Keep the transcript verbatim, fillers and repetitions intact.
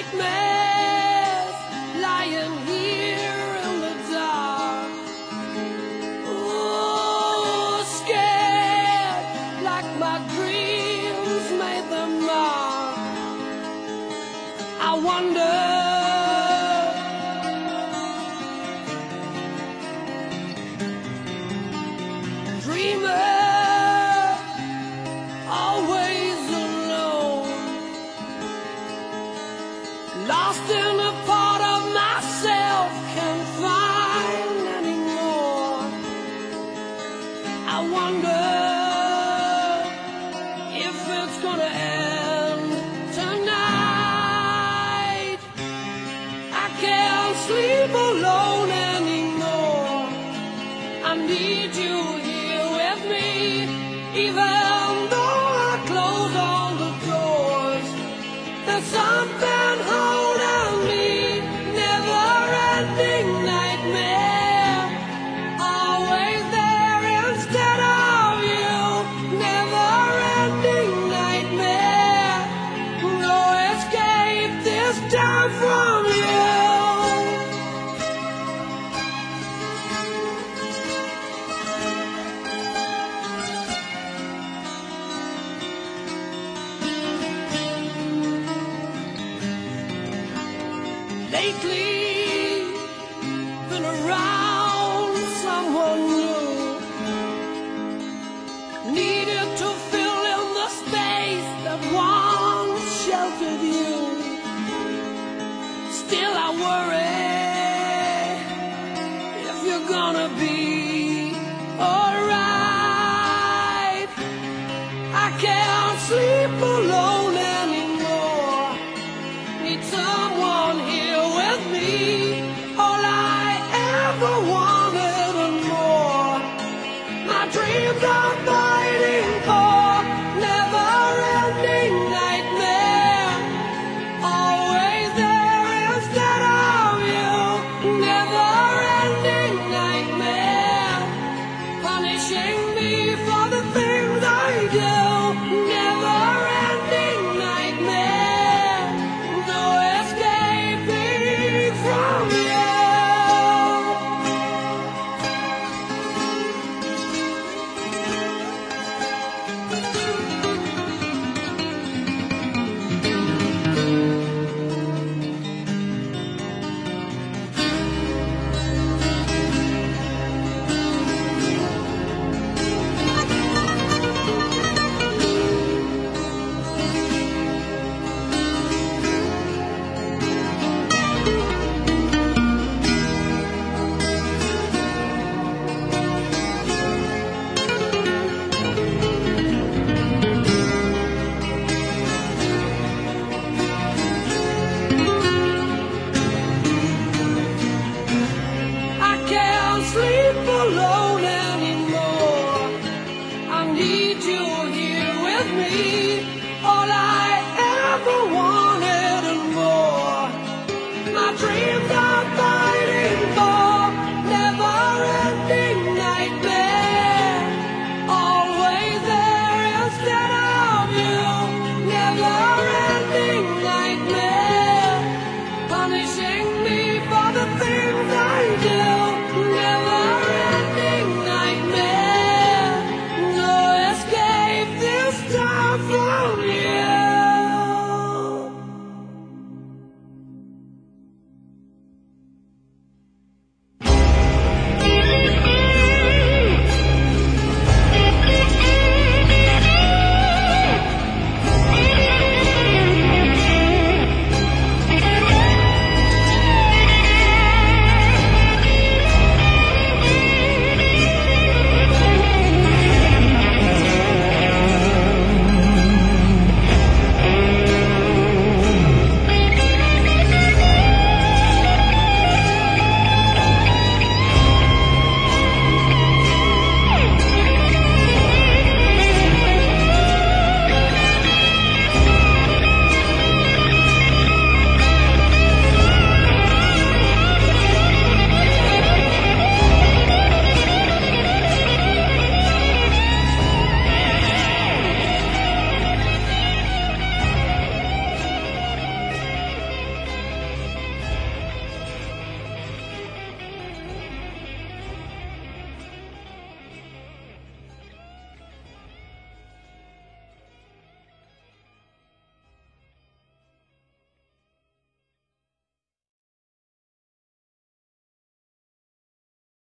nightmares lying here in the dark. Ooh, scared like my dreams made them mark. I wonder, dreamer, always alone, lost in a part of myself, can't find anymore. I wonder if it's gonna end tonight. I can't sleep alone anymore. I need you here with me, even though I close all the doors. There's something holding me, never-ending nightmare, always there instead of you. Never-ending nightmare, no escape this time from you. Lately, been around someone new, needed to fill in the space that once sheltered you. Still I worry if you're gonna be alright. I can't sleep alone anymore, need someone here with me, all I ever wanted and more. My dreams are fighting for